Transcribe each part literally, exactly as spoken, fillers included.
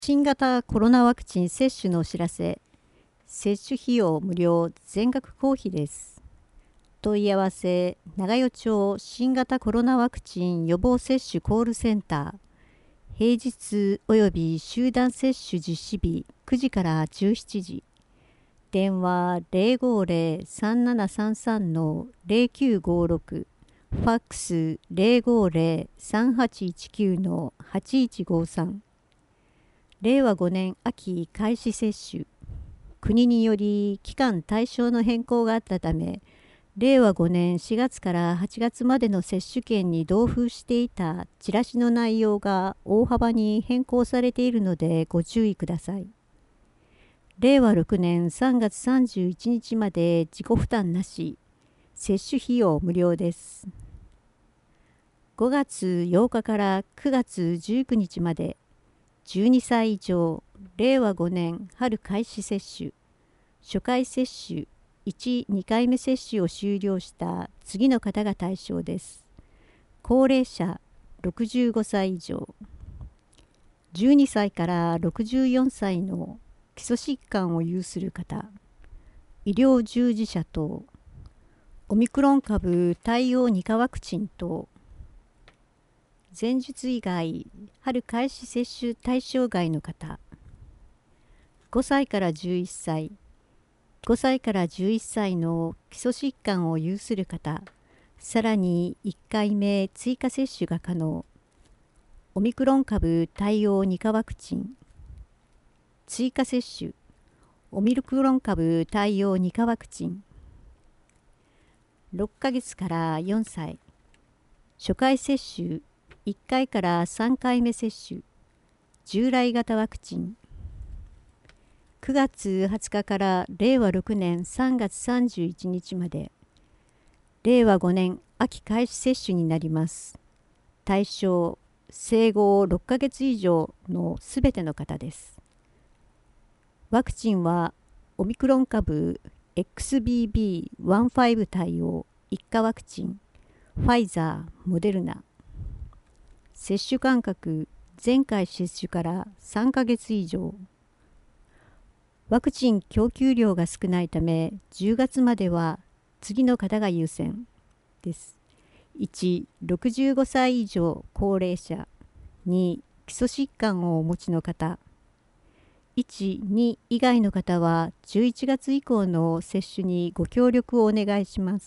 新型コロナワクチン接種のお知らせ。接種費用無料、全額公費です。問い合わせ、長与町新型コロナワクチン予防接種コールセンター。平日および集団接種実施日くじからじゅうしちじ。電話 ゼロごゼロ さんななさんさん ゼロきゅうごろく。ファックス ゼロごゼロ さんはちいちきゅう はちいちごさん。れいわごねん秋開始接種。国により期間対象の変更があったため、れいわごねんしがつからはちがつまでの接種券に同封していたチラシの内容が大幅に変更されているのでご注意ください。れいわろくねんさんがつさんじゅういちにちまで自己負担なし、接種費用無料です。ごがつようかからくがつじゅうくにちまで、じゅうにさい以上、れいわごねん春開始接種、初回接種、いち、にかいめ接種を終了した次の方が対象です。高齢者ろくじゅうごさい以上、じゅうにさいからろくじゅうよんさいの基礎疾患を有する方、医療従事者等、オミクロン株対応に価ワクチン等、前述以外、春開始接種対象外の方、ごさいからじゅういっさい、ごさいからじゅういっさいの基礎疾患を有する方、さらにいっかいめ追加接種が可能、オミクロン株対応に価ワクチン、追加接種、オミクロン株対応に価ワクチン、ろっかげつからよんさい、初回接種、いっかいからさんかいめ接種、従来型ワクチン、くがつはつかかられいわろくねんさんがつさんじゅういちにちまで、れいわごねん秋開始接種になります。対象、生後ろっかげつ以上のすべての方です。ワクチンは、オミクロン株 エックスビービーじゅうご 対応いっ価ワクチン、ファイザー、モデルナ。接種間隔、前回接種からさんかげつ以上。ワクチン供給量が少ないため、じゅうがつまでは次の方が優先です。いち、ろくじゅうごさい以上高齢者。に、基礎疾患をお持ちの方。いち、に以外の方はじゅういちがつ以降の接種にご協力をお願いします。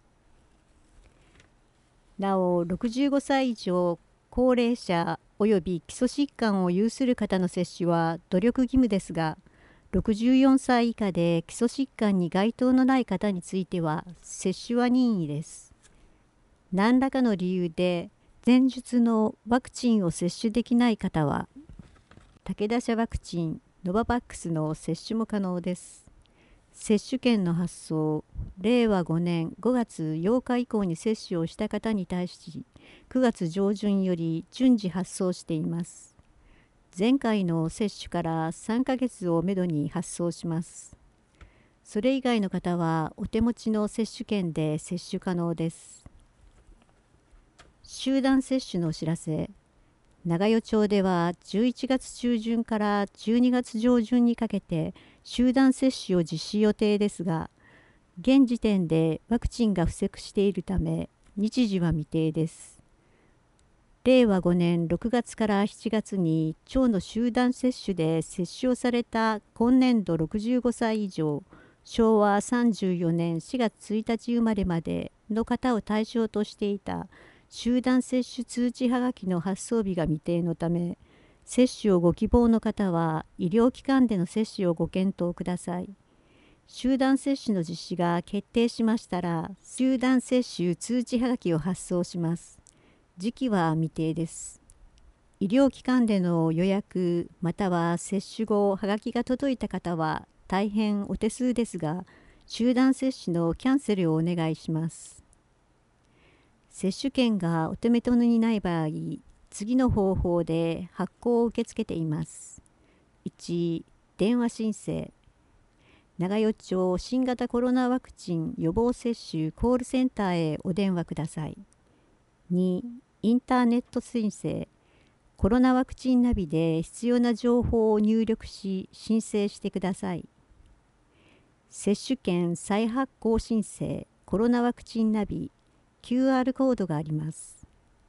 なお、ろくじゅうごさい以上高齢者および基礎疾患を有する方の接種は努力義務ですが、ろくじゅうよんさい以下で基礎疾患に該当のない方については接種は任意です。何らかの理由で前述のワクチンを接種できない方は、武田社ワクチン、ノババックスの接種も可能です。接種券の発送、れいわごねんごがつようか以降に接種をした方に対し、くがつ上旬より順次発送しています。前回の接種からさんかげつをめどに発送します。それ以外の方はお手持ちの接種券で接種可能です。集団接種のお知らせ。長与町ではじゅういちがつちゅうじゅんからじゅうにがつじょうじゅんにかけて集団接種を実施予定ですが、現時点でワクチンが不足しているため日時は未定です。れいわごねんろくがつからしちがつに町の集団接種で接種をされた今年度ろくじゅうごさい以上、しょうわさんじゅうよねんしがつついたち生まれまでの方を対象としていた集団接種通知はがきの発送日が未定のため、接種をご希望の方は医療機関での接種をご検討ください。集団接種の実施が決定しましたら、集団接種通知はがきを発送します。時期は未定です。医療機関での予約または接種後はがきが届いた方は大変お手数ですが、集団接種のキャンセルをお願いします。接種券がお手元にない場合、次の方法で発行を受け付けています。いち、電話申請。長与町新型コロナワクチン予防接種コールセンターへお電話ください。に、インターネット申請。 コロナワクチンナビで必要な情報を入力し申請してください。接種券再発行申請コロナワクチンナビ キューアール コードがあります。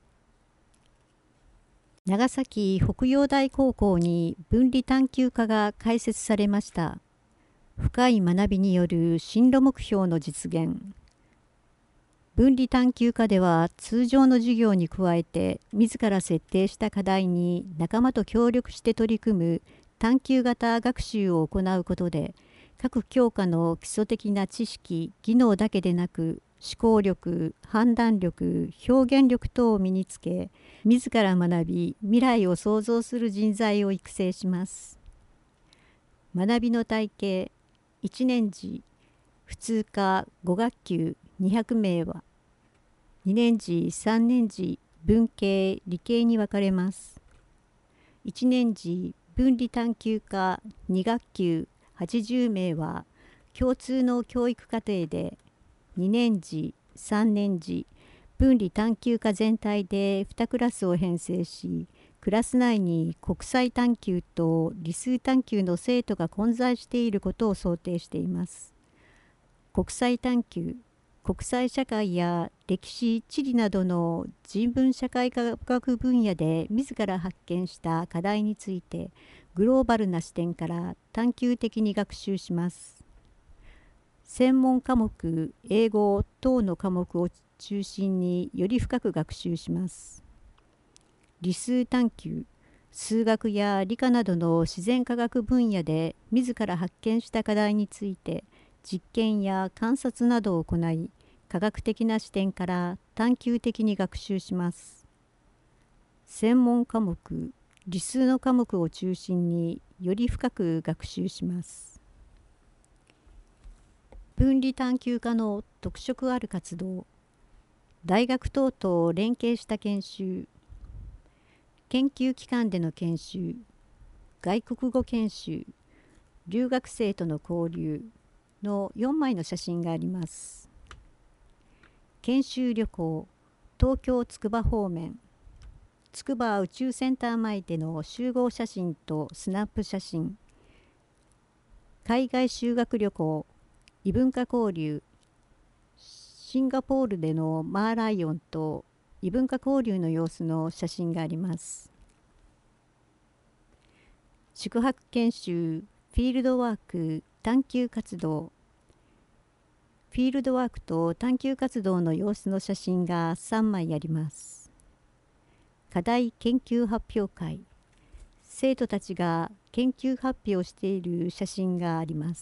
長崎北陽大高校に分離探究科が開設されました。深い学びによる進路目標の実現。分離探究科では通常の授業に加えて自ら設定した課題に仲間と協力して取り組む探究型学習を行うことで各教科の基礎的な知識・技能だけでなく思考力、判断力、表現力等を身につけ自ら学び未来を創造する人材を育成します。学びの体系いちねん次普通科ご学級にひゃくめいはにねん次さんねん次文系理系に分かれます。いちねん次分離探究科に学級はちじゅうめいは共通の教育課程でにねん次さんねん次分離探究科全体でにクラスを編成しクラス内に国際探究と理数探究の生徒が混在していることを想定しています。国際探究、国際社会や歴史・地理などの人文社会科学分野で自ら発見した課題についてグローバルな視点から探究的に学習します。専門科目、英語等の科目を中心により深く学習します。理数探究、数学や理科などの自然科学分野で自ら発見した課題について実験や観察などを行い、科学的な視点から探究的に学習します。専門科目、理数の科目を中心により深く学習します。分離探究科の特色ある活動、大学等と連携した研修、研究機関での研修、外国語研修、留学生との交流のよんまいの写真があります。研修旅行、東京つくば方面、つくば宇宙センター前での集合写真とスナップ写真、海外修学旅行、異文化交流、シンガポールでのマーライオンと異文化交流の様子の写真があります。宿泊研修、フィールドワーク、探究活動、フィールドワークと探究活動の様子の写真がさんまいあります。課題研究発表会、生徒たちが研究発表している写真があります。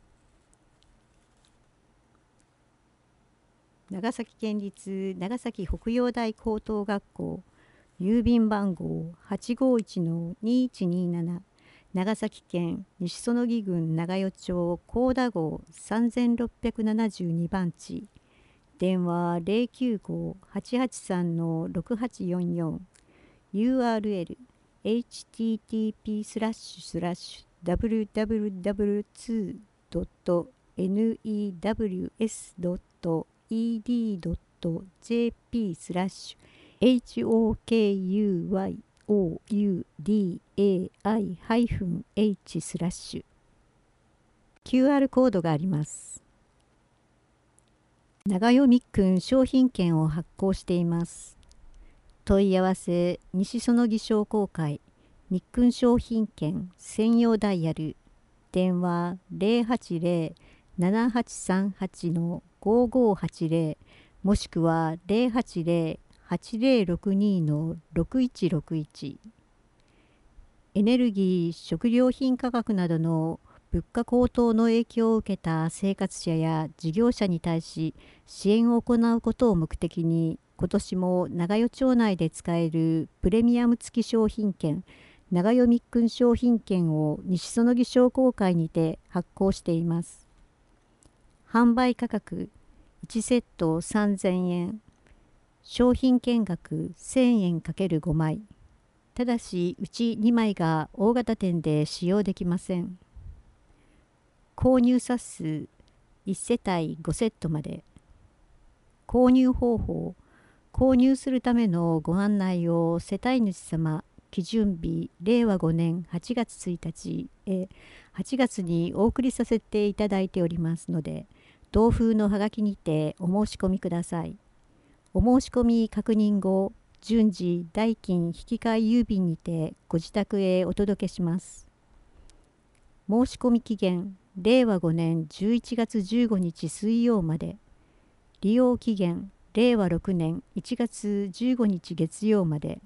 長崎県立長崎北陽大高等学校、郵便番号 はちごいちのにいちになな、長崎県西園木郡長与町高田号さんろっぴゃくななじゅうにばんち、電話 ゼロきゅうご はちはちさん ろくはちよんよん、ユーアールエル エイチティーティーピー スラッシュスラッシュ ダブリューダブリューダブリューツー ドット ネット ドット イーディー ドット ジェーピー スラッシュ エイチオーケーユーワイオーユーディーエーアイ ハイフン エイチ スラッシュ キューアール コードがあります。長与みっくん商品券を発行しています。問い合わせ西園木商工会みっくん商品券専用ダイヤル、電話 ゼロはちゼロ ななはちさんはち ごごはちゼロ、もしくはゼロはちゼロ はちゼロろくに ろくいちろくいち。エネルギー・食料品価格などの物価高騰の影響を受けた生活者や事業者に対し支援を行うことを目的に、今年も長与町内で使えるプレミアム付き商品券、長与みっくん商品券を西園木商工会にて発行しています。販売価格いちセットさんぜんえん、商品券額せんえん ×ご 枚。ただし、うちにまいが大型店で使用できません。購入冊数いち世帯ごセットまで。購入方法、 購入するためのご案内を世帯主様、基準日れいわごねんはちがつついたちへはちがつにお送りさせていただいておりますので、同封のはがきにてお申し込みください。お申し込み確認後、順次代金引換郵便にてご自宅へお届けします。申し込み期限れいわごねんじゅういちがつじゅうごにち水曜まで。利用期限れいわろくねんいちがつじゅうごにち月曜まで。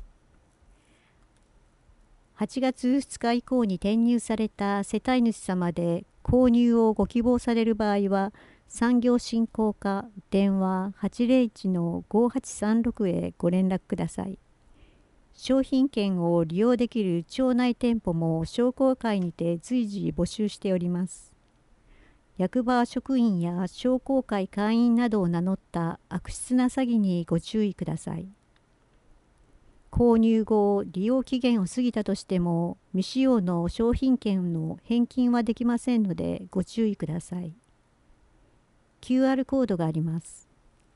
はちがつふつか以降に転入された世帯主様で購入をご希望される場合は、産業振興課電話 はちぜろいちのごはちさんろく へご連絡ください。商品券を利用できる町内店舗も商工会にて随時募集しております。役場職員や商工会会員などを名乗った悪質な詐欺にご注意ください。購入後、利用期限を過ぎたとしても、未使用の商品券の返金はできませんのでご注意ください。キューアール コードがあります。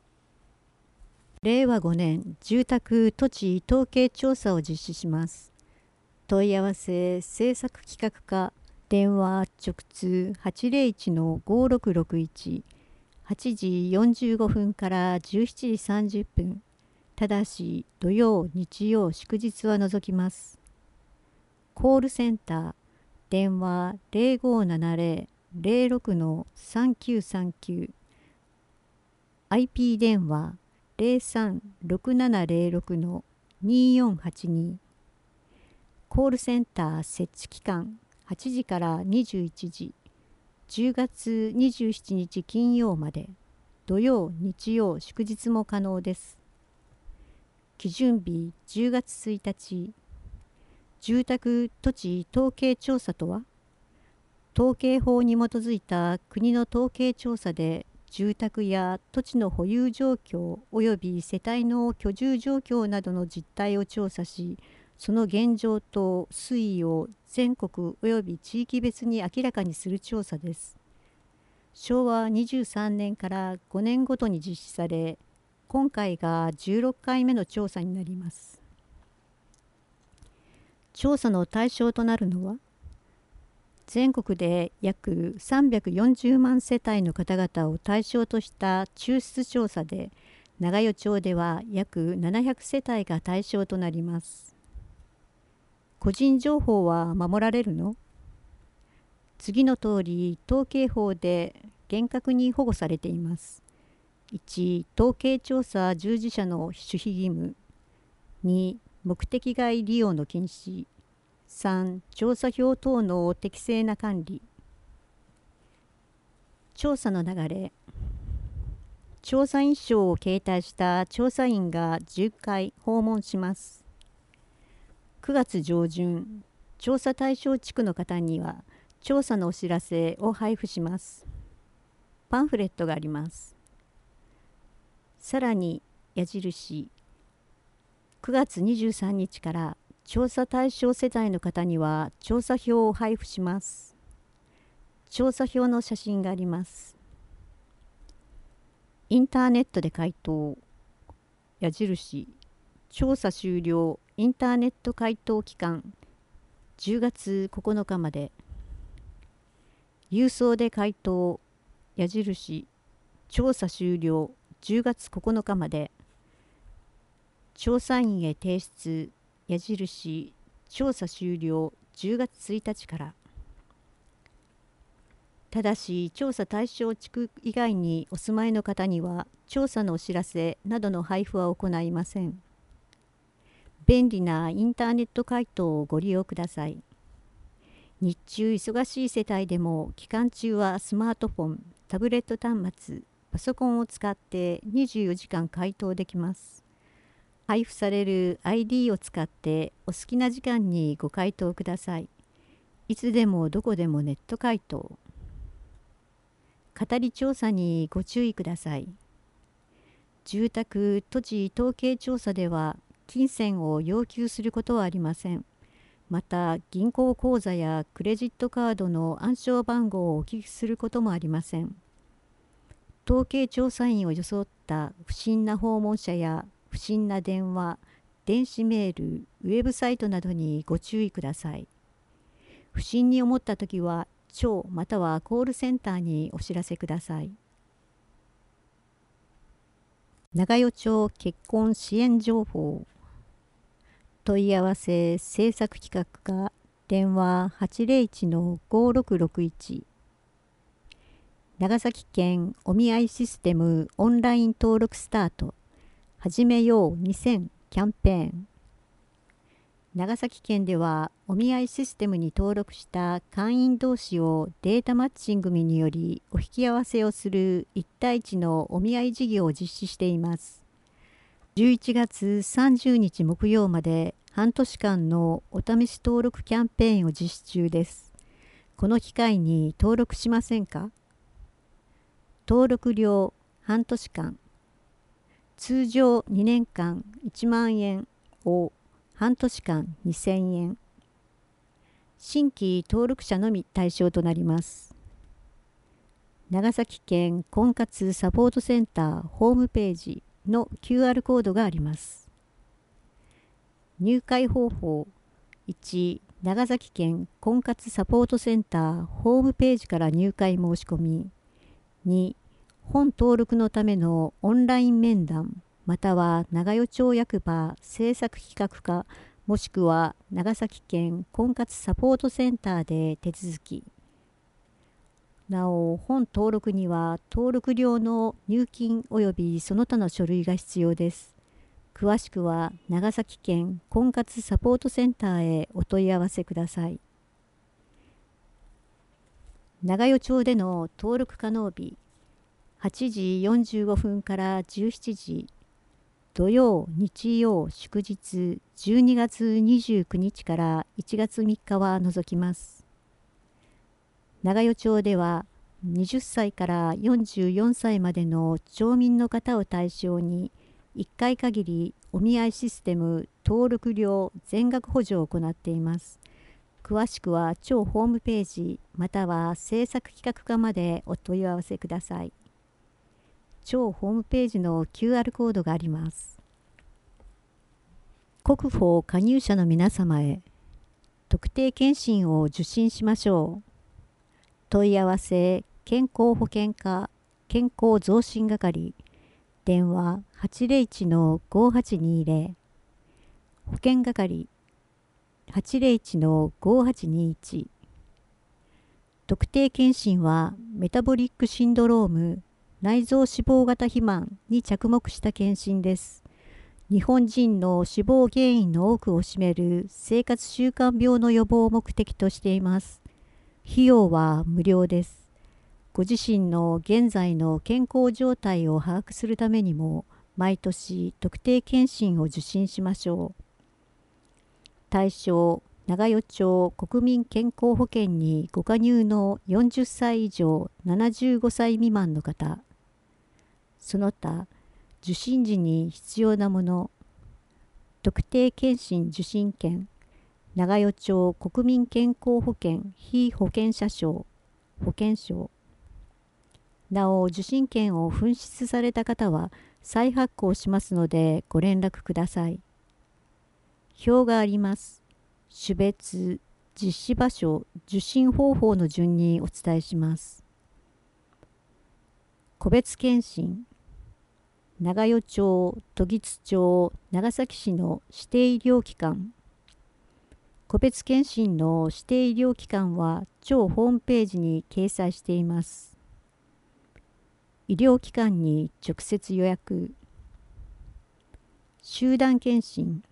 れいわごねん住宅土地統計調査を実施します。問い合わせ政策企画課電話直通 はちぜろいちのごろくろくいち はちじよんじゅうごふんからじゅうしちじさんじゅっぷん。ただし土曜、日曜、祝日は除きます。コールセンター電話 ぜろごななぜろ ぜろろくのさんきゅうさんきゅう アイピー 電話 ぜろさんろくななぜろろくのによんはちに。コールセンター設置期間はちじからにじゅういちじ、じゅうがつにじゅうしちにち金曜まで。土曜、日曜、祝日も可能です。基準日じゅうがつついたち。住宅土地統計調査とは、統計法に基づいた国の統計調査で、住宅や土地の保有状況及び世帯の居住状況などの実態を調査し、その現状と推移を全国及び地域別に明らかにする調査です。しょうわにじゅうさんねんからごねんごとに実施され、今回がじゅうろっかいめの調査になります。調査の対象となるのは、全国で約さんびゃくよんじゅうまん世帯の方々を対象とした抽出調査で、長与町では約ななひゃくせたいが対象となります。個人情報は守られるの？次の通り、統計法で厳格に保護されています。いち、統計調査従事者の守秘義務。に、目的外利用の禁止。さん、調査票等の適正な管理。調査の流れ。調査員証を携帯した調査員がじゅっかい訪問します。くがつ上旬、調査対象地区の方には調査のお知らせを配布します。パンフレットがあります。さらに矢印、くがつにじゅうさんにちから調査対象世帯の方には調査票を配布します。調査票の写真があります。インターネットで回答、矢印、調査終了インターネット回答期間じゅうがつここのかまで。郵送で回答、矢印、調査終了じゅうがつここのかまで。調査員へ提出、矢印、調査終了じゅうがつついたちから。ただし、調査対象地区以外にお住まいの方には、調査のお知らせなどの配布は行いません。便利なインターネット回答をご利用ください。日中忙しい世帯でも、期間中はスマートフォン、タブレット端末、パソコンを使ってにじゅうよじかん回答できます。配布される アイディー を使ってお好きな時間にご回答ください。いつでもどこでもネット回答。語り調査にご注意ください。住宅土地統計調査では金銭を要求することはありません。また銀行口座やクレジットカードの暗証番号をお聞きすることもありません。 統計調査員を装った不審な訪問者や不審な電話、電子メール、ウェブサイトなどにご注意ください。不審に思ったときは、庁またはコールセンターにお知らせください。長与町結婚支援情報。問い合わせ制作企画課電話 はちゼロいちのごろくろくいち。長崎県お見合いシステムオンライン登録スタート。始めようにせんキャンペーン。長崎県ではお見合いシステムに登録した会員同士をデータマッチングによりお引き合わせをするいち対いちのお見合い事業を実施しています。じゅういちがつさんじゅうにち木曜まで半年間のお試し登録キャンペーンを実施中です。この機会に登録しませんか？登録料半年間。通常にねんかんいちまんえんを半年間にせんえん。新規登録者のみ対象となります。長崎県婚活サポートセンターホームページの キューアール コードがあります。入会方法いち、長崎県婚活サポートセンターホームページから入会申し込み。に、本登録のためのオンライン面談または長与町役場制作企画課もしくは長崎県婚活サポートセンターで手続き。なお、本登録には登録料の入金及びその他の書類が必要です。詳しくは長崎県婚活サポートセンターへお問い合わせください。長与町での登録可能日はちじよんじゅうごふんからじゅうしちじ、土曜、日曜、祝日じゅうにがつにじゅうくにちからいちがつみっかは除きます。長与町でははたちからよんじゅうよんさいまでの町民の方を対象にいっかい限りお見合いシステム登録料全額補助を行っています。詳しくは町ホームページまたは制作企画課までお問い合わせください。町ホームページの キューアール コードがあります。国保加入者の皆様へ特定健診を受診しましょう。問い合わせ健康保険課健康増進係電話 はちゼロいちのごはちにゼロ 保険係 はちゼロいちのごはちにいち。特定健診はメタボリックシンドローム内臓脂肪型肥満に着目した検診です。日本人の死亡原因の多くを占める生活習慣病の予防を目的としています。費用は無料です。ご自身の現在の健康状態を把握するためにも、毎年特定健診を受診しましょう。対象、長与町国民健康保険にご加入のよんじゅっさい以上ななじゅうごさい未満の方。その他、受診時に必要なもの、特定健診受診券、長与町国民健康保険被保険者証、保険証。なお、受診券を紛失された方は再発行しますのでご連絡ください。表があります。種別、実施場所、受診方法の順にお伝えします。個別検診。長与町、時津町、長崎市の指定医療機関。個別検診の指定医療機関は町ホームページに掲載しています。医療機関に直接予約。集団検診。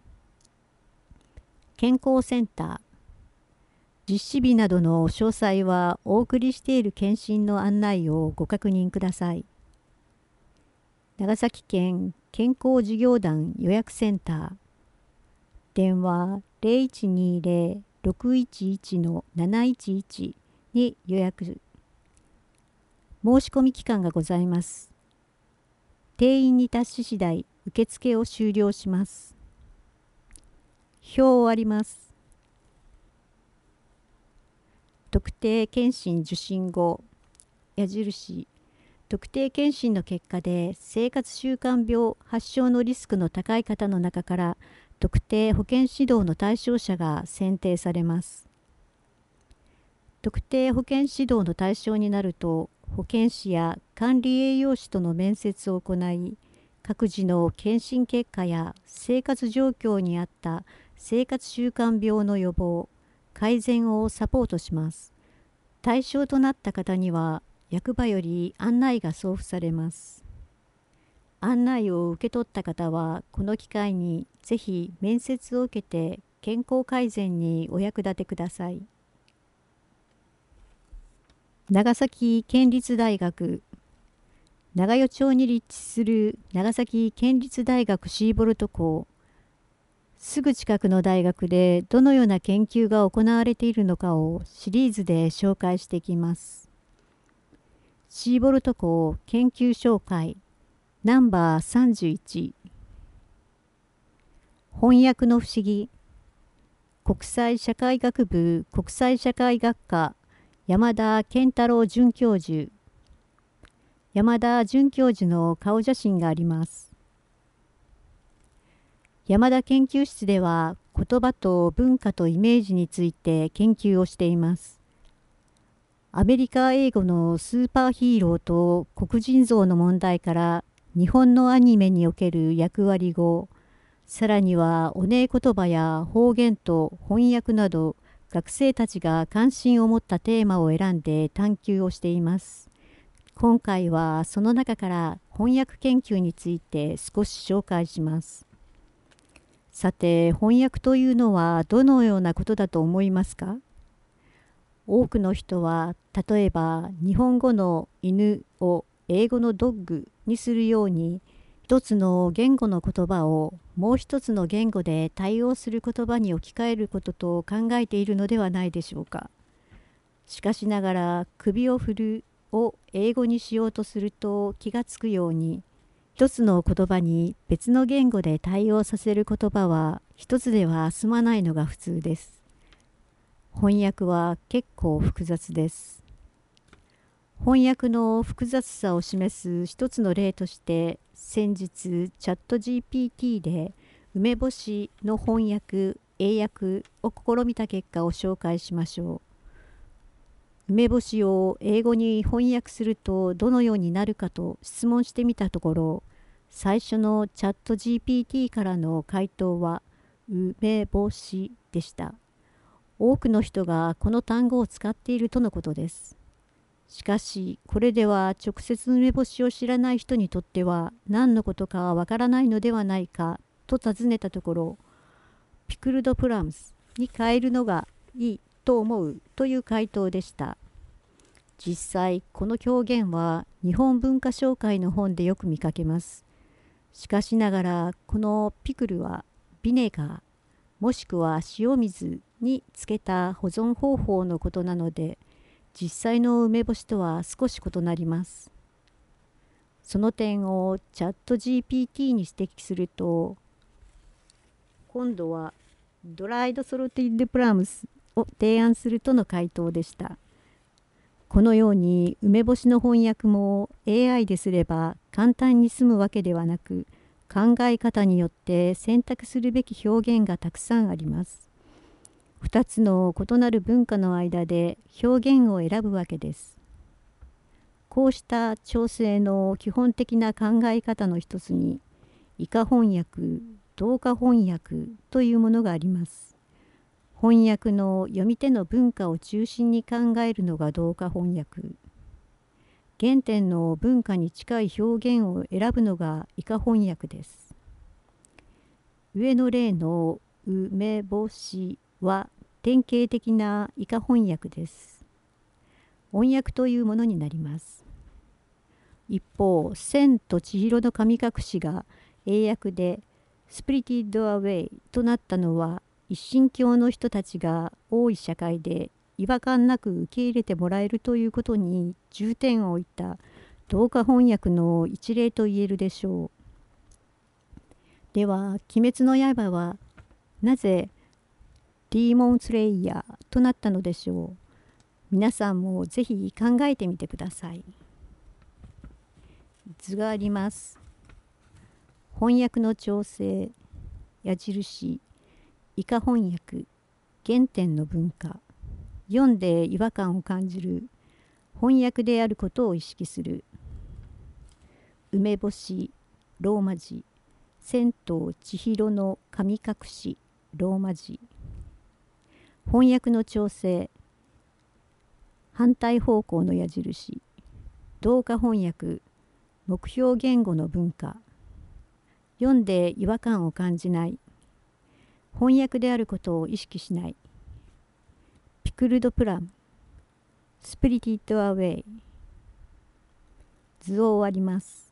健康センター。実施日などの詳細はお送りしている検診の案内をご確認ください。長崎県健康事業団予約センター。電話 ゼロいちにゼロ ろくいちいちのなないちいち に予約。申し込み期間がございます。定員に達し次第受付を終了します。表をあります。特定健診受診後、矢印、 特定健診の結果で生活習慣病発症のリスクの高い方の中から特定保健指導の対象者が選定されます。特定保健指導の対象になると、保健師や管理栄養士との面接を行い、各自の検診結果や生活状況に合った生活習慣病の予防、改善をサポートします。対象となった方には、役場より案内が送付されます。案内を受け取った方は、この機会にぜひ面接を受けて健康改善にお役立てください。長崎県立大学。長与町に立地する長崎県立大学シーボルト校。すぐ近くの大学でどのような研究が行われているのかをシリーズで紹介していきます。シーボルト校研究紹介ナンバーさんじゅういち。翻訳の不思議。国際社会学部国際社会学科山田健太郎准教授。山田准教授の顔写真があります。山田研究室では言葉と文化とイメージについて研究をしています。アメリカ英語のスーパーヒーローと黒人像の問題から日本のアニメにおける役割語、さらにはおねえ言葉や方言と翻訳など学生たちが関心を持ったテーマを選んで探究をしています。今回はその中から翻訳研究について少し紹介します。さて、翻訳というのはどのようなことだと思いますか？多くの人は例えば日本語の犬を英語のドッグにするように一つの言語の言葉をもう一つの言語で対応する言葉に置き換えることと考えているのではないでしょうか。しかしながら首を振るを英語にしようとすると気がつくように一つの言葉に別の言語で対応させる言葉は一つでは済まないのが普通です。翻訳は結構複雑です。翻訳の複雑さを示す一つの例として先日チャット ジーピーティー で梅干しの翻訳英訳を試みた結果を紹介しましょう。梅干しを英語に翻訳するとどのようになるかと質問してみたところ、最初のチャット ジーピーティー からの回答は梅干しでした。多くの人がこの単語を使っているとのことです。しかし、これでは直接梅干しを知らない人にとっては何のことかわからないのではないかと尋ねたところ、ピクルドプラムスに変えるのがいいと思うという回答でした。実際、この表現は日本文化紹介の本でよく見かけます。しかしながら、このピクルはビネガー、もしくは塩水につけた保存方法のことなので、実際の梅干しとは少し異なります。その点をチャット ジーピーティー に指摘すると、今度はドライドソルティッドプラムスを提案するとの回答でした。このように梅干しの翻訳も エーアイ ですれば簡単に済むわけではなく、考え方によって選択するべき表現がたくさんあります。二つの異なる文化の間で表現を選ぶわけです。こうした調整の基本的な考え方の一つに、以下翻訳、同化翻訳というものがあります。翻訳の読み手の文化を中心に考えるのが同化翻訳。原点の文化に近い表現を選ぶのが以下翻訳です。上の例の梅干しは典型的な以下翻訳です。音訳というものになります。一方、千と千尋の神隠しが英訳でスプリティッドアウェイとなったのは、一神教の人たちが多い社会で違和感なく受け入れてもらえるということに重点を置いた同化翻訳の一例と言えるでしょう。では、鬼滅の刃はなぜディーモンスレイヤーとなったのでしょう。皆さんもぜひ考えてみてください。 図があります。翻訳の調整、矢印、以下翻訳、原点の文化、読んで違和感を感じる、翻訳であることを意識する。梅干し、ローマ字、千と千尋の神隠し、ローマ字。翻訳の調整、反対方向の矢印、同化翻訳、目標言語の文化、読んで違和感を感じない、翻訳であることを意識しない、ピクルドプラン、スピリティッドアウェイ。図を終わります。